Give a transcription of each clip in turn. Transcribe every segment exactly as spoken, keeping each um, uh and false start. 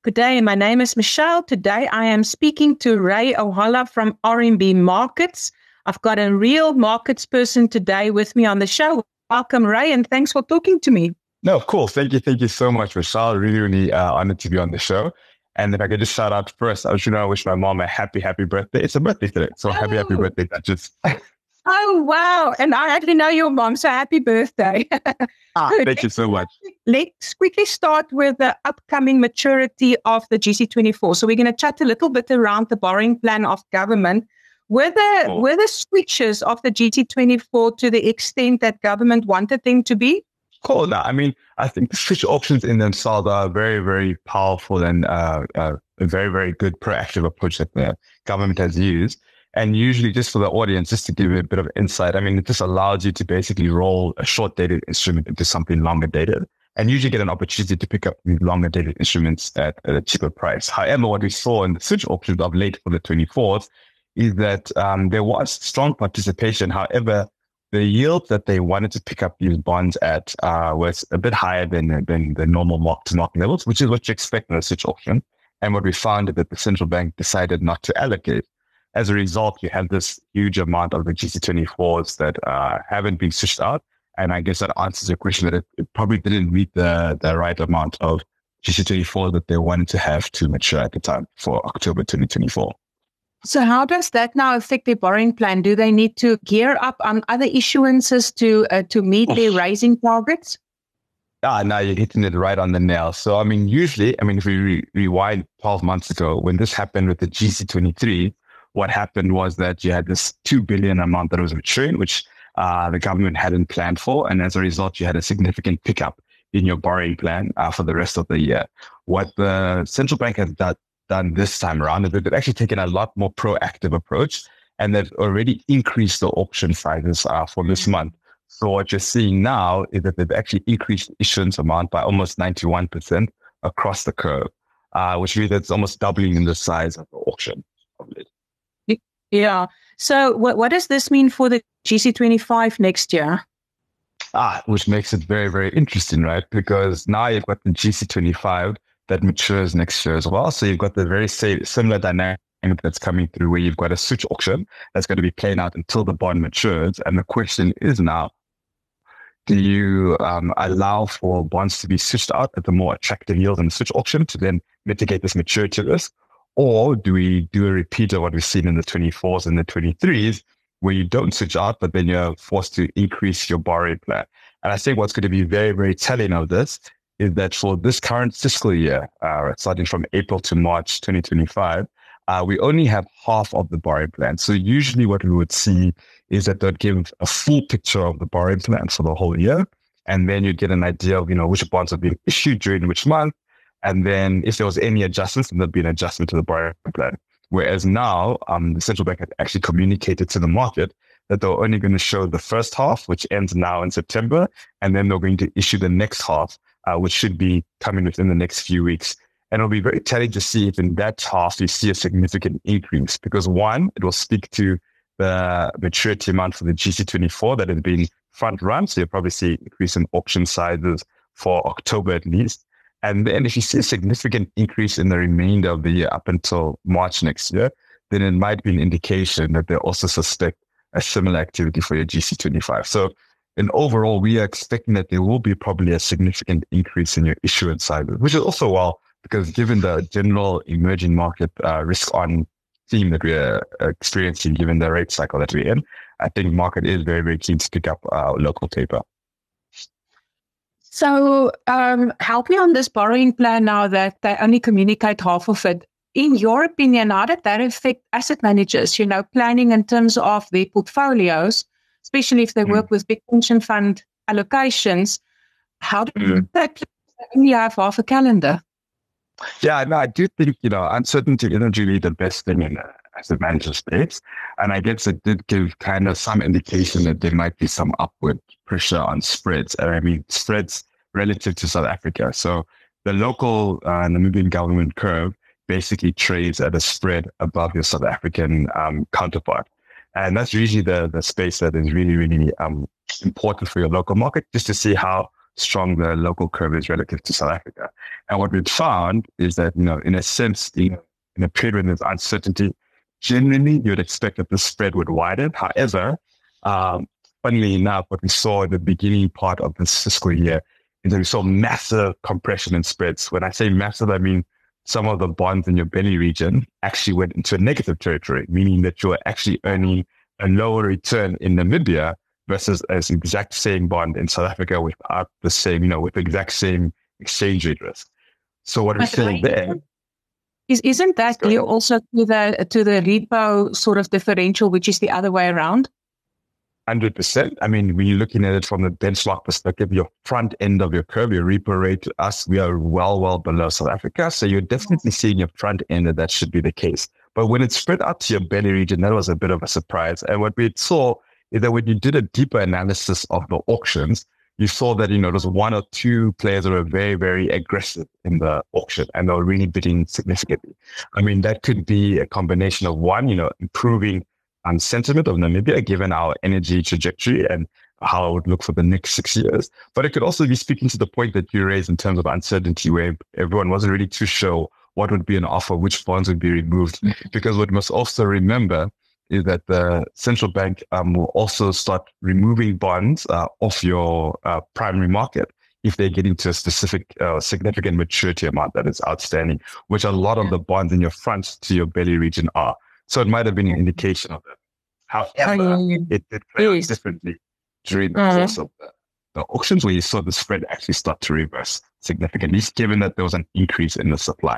Good day. My name is Michelle. Today I am speaking to Ray Ohala from R M B Markets. I've got a real markets person today with me on the show. Welcome, Ray, and thanks for talking to me. No, cool. Thank you. Thank you so much, Michelle. Really, really uh, honored to be on the show. And if I could just shout out first, I was going to wish my mom a happy, happy birthday. It's a birthday today. So oh. happy, happy birthday. Just Oh, wow. And I actually know your mom, so happy birthday. ah, thank you so much. Let's quickly start with the upcoming maturity of the G C twenty-four. So we're going to chat a little bit around the borrowing plan of government. Were the, oh. were the switches of the G C twenty-four to the extent that government wanted them to be? Cool. No, I mean, I think the switch options in themselves are very, very powerful and uh, uh, a very, very good proactive approach that the government has used. And usually, just for the audience, just to give you a bit of insight, I mean, it just allows you to basically roll a short dated instrument into something longer dated and usually get an opportunity to pick up these longer dated instruments at a cheaper price. However, what we saw in the switch options of late for the twenty-fourth is that um, there was strong participation. However, the yield that they wanted to pick up these bonds at uh, was a bit higher than, than the normal mark-to-market levels, which is what you expect in a switch option. And what we found is that the central bank decided not to allocate. As a result, you have this huge amount of the G C twenty-fours that uh, haven't been switched out. And I guess that answers your question that it, it probably didn't meet the, the right amount of G C twenty-four that they wanted to have to mature at the time for October twenty twenty-four. So how does that now affect their borrowing plan? Do they need to gear up on other issuances to uh, to meet their raising targets? Ah, no, you're hitting it right on the nail. So, I mean, usually, I mean, if we re- rewind twelve months ago, when this happened with the G C twenty-three, what happened was that you had this two billion amount that was maturing, which uh, the government hadn't planned for. And as a result, you had a significant pickup in your borrowing plan uh, for the rest of the year. What the central bank has done, done this time around is they've actually taken a lot more proactive approach, and they've already increased the auction sizes uh, for this month. So what you're seeing now is that they've actually increased the issuance amount by almost ninety-one percent across the curve, uh, which means it's almost doubling in the size of the auction. Yeah. So what, what does this mean for the G C twenty-five next year? Ah, which makes it very, very interesting, right? Because now you've got the G C twenty-five that matures next year as well. So you've got the very same, similar dynamic that's coming through where you've got a switch auction that's going to be playing out until the bond matures. And the question is now, do you um, allow for bonds to be switched out at the more attractive yield in the switch auction to then mitigate this maturity risk? Or do we do a repeat of what we've seen in the twenty-fours and the twenty-threes, where you don't switch out, but then you're forced to increase your borrowing plan? And I think what's going to be very, very telling of this is that for this current fiscal year, uh, starting from April to March twenty twenty-five, uh, we only have half of the borrowing plan. So usually what we would see is that they'd give a full picture of the borrowing plan for the whole year. And then you'd get an idea of, you know, which bonds are being issued during which month. And then if there was any adjustments, then there'd be an adjustment to the borrowing plan. Whereas now, um, the central bank had actually communicated to the market that they're only going to show the first half, which ends now in September. And then they're going to issue the next half, uh, which should be coming within the next few weeks. And it'll be very telling to see if in that half you see a significant increase. Because one, it will speak to the maturity amount for the G C twenty-four that has been front run. So you'll probably see increase in auction sizes for October at least. And then if you see a significant increase in the remainder of the year up until March next year, then it might be an indication that they also suspect a similar activity for your G C twenty-five. So in overall, we are expecting that there will be probably a significant increase in your issuance sizes, which is also well, because given the general emerging market uh, risk on theme that we're experiencing, given the rate cycle that we're in, I think market is very, very keen to pick up uh, local paper. So um, help me on this borrowing plan now that they only communicate half of it. In your opinion, how did that affect asset managers, you know, planning in terms of their portfolios, especially if they mm. work with big pension fund allocations? How did mm. they only have half a calendar? Yeah, no, I do think, you know, uncertainty isn't really the best thing in the asset manager space. And I guess it did give kind of some indication that there might be some upward pressure on spreads. I mean, spreads relative to South Africa. So the local uh, Namibian government curve basically trades at a spread above your South African um, counterpart. And that's usually the, the space that is really, really um, important for your local market, just to see how strong the local curve is relative to South Africa. And what we've found is that, you know, in a sense, you know, in a period when there's uncertainty, generally you'd expect that the spread would widen. However, um, funnily enough, what we saw in the beginning part of this fiscal year is that we saw massive compression in spreads. When I say massive, I mean some of the bonds in your belly region actually went into a negative territory, meaning that you're actually earning a lower return in Namibia versus as exact same bond in South Africa without the same, you know, with the exact same exchange rate risk. So what we're saying there is, isn't that due also to the to the repo sort of differential, which is the other way around? one hundred percent. I mean, when you're looking at it from the benchmark perspective, your front end of your curve, your repo rate, us, we are well, well below South Africa. So you're definitely seeing your front end that that should be the case. But when it's spread out to your belly region, that was a bit of a surprise. And what we saw is that when you did a deeper analysis of the auctions, you saw that, you know, there's one or two players that were very, very aggressive in the auction and they were really bidding significantly. I mean, that could be a combination of one, you know, improving um, sentiment of Namibia, given our energy trajectory and how it would look for the next six years. But it could also be speaking to the point that you raised in terms of uncertainty, where everyone wasn't really too sure what would be an offer, which bonds would be removed. Because what we must also remember is that the central bank um, will also start removing bonds uh, off your uh, primary market if they get into a specific uh, significant maturity amount that is outstanding, which a lot of the bonds in your front to your belly region are. So it might have been an indication of that. However, it did play out differently during the course of the, the auctions, where you saw the spread actually start to reverse significantly, given that there was an increase in the supply.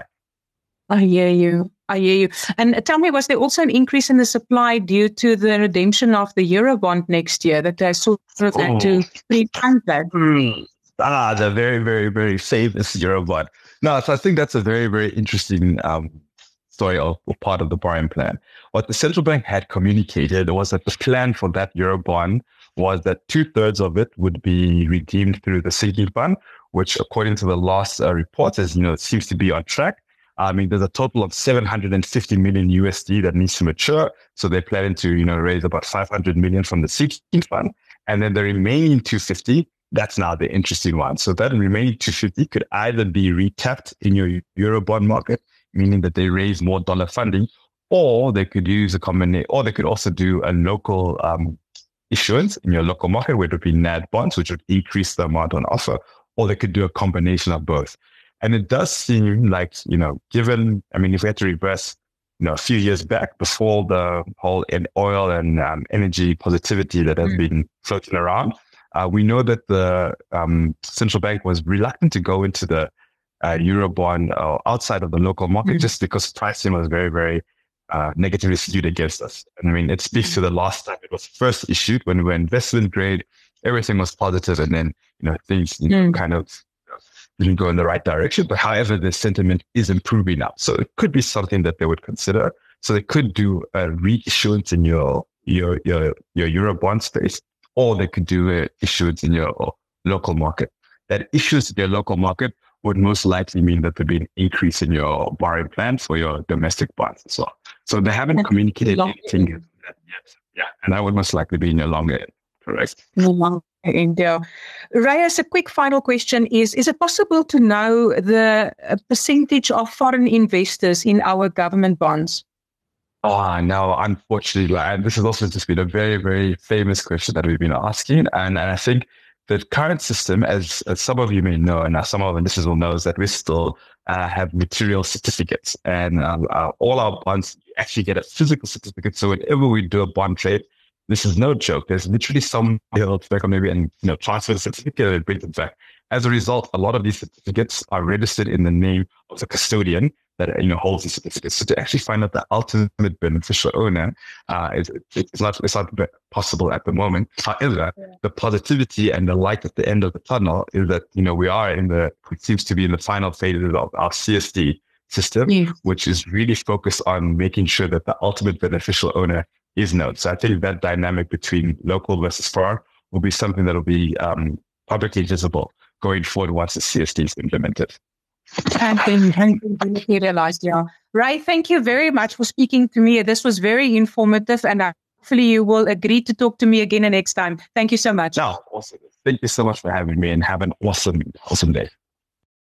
I hear you. I hear you. And tell me, was there also an increase in the supply due to the redemption of the Eurobond next year that they sort of had to pre-fund that? Mm. Ah, the very, very, very famous Eurobond. No, so I think that's a very, very interesting um, story of, or part of the borrowing plan. What the central bank had communicated was that the plan for that Eurobond was that two thirds of it would be redeemed through the sinking fund, which according to the last uh, report, as you know, it seems to be on track. I mean, there's a total of seven hundred fifty million U S D that needs to mature. So they're planning to, you know, raise about five hundred million from the sinking fund. And then the remaining two hundred fifty, that's now the interesting one. So that remaining two hundred fifty could either be retapped in your Eurobond market, meaning that they raise more dollar funding, or they could use a combination, or they could also do a local um, issuance in your local market, where it would be N A D bonds, which would increase the amount on offer, or they could do a combination of both. And it does seem like, you know, given, I mean, if we had to reverse, you know, a few years back before the whole oil and um, energy positivity that has mm. been floating around, uh, we know that the um, central bank was reluctant to go into the uh, Eurobond uh, outside of the local market mm. just because pricing was very, very uh, negatively skewed against us. And I mean, it speaks mm. to the last time it was first issued when we were investment grade, everything was positive, and then, you know, things you know, mm. kind of didn't go in the right direction. But however, the sentiment is improving now. So it could be something that they would consider. So they could do a reissuance in your, your, your, your Eurobond space, or they could do a issuance in your local market. That issuance in your local market would most likely mean that there'd be an increase in your borrowing plan for your domestic bonds as well. So they haven't That's communicated anything yet. Yeah. And that would most likely be in your longer end. Correct. India. Ray, as a quick final question is, is it possible to know the percentage of foreign investors in our government bonds? Oh, no, unfortunately, and this has also just been a very, very famous question that we've been asking. And, and I think the current system, as, as some of you may know, and some of our listeners will know, is that we still uh, have material certificates, and uh, uh, all our bonds actually get a physical certificate. So whenever we do a bond trade, this is no joke. There's literally some else back on maybe and you know transfer the certificate and bring it back. As a result, a lot of these certificates are registered in the name of the custodian that you know holds these certificates. So to actually find out the ultimate beneficial owner, uh, is it's not it's not possible at the moment. However, yeah. the positivity and the light at the end of the tunnel is that you know we are in the it seems to be in the final phases of our C S D system, yeah. which is really focused on making sure that the ultimate beneficial owner is known. So I think that dynamic between local versus foreign will be something that will be um, publicly visible going forward once the C S D is implemented. And then realized, yeah. Ray, thank you very much for speaking to me. This was very informative, and I hopefully you will agree to talk to me again the next time. Thank you so much. No, awesome. Thank you so much for having me, and have an awesome, awesome day.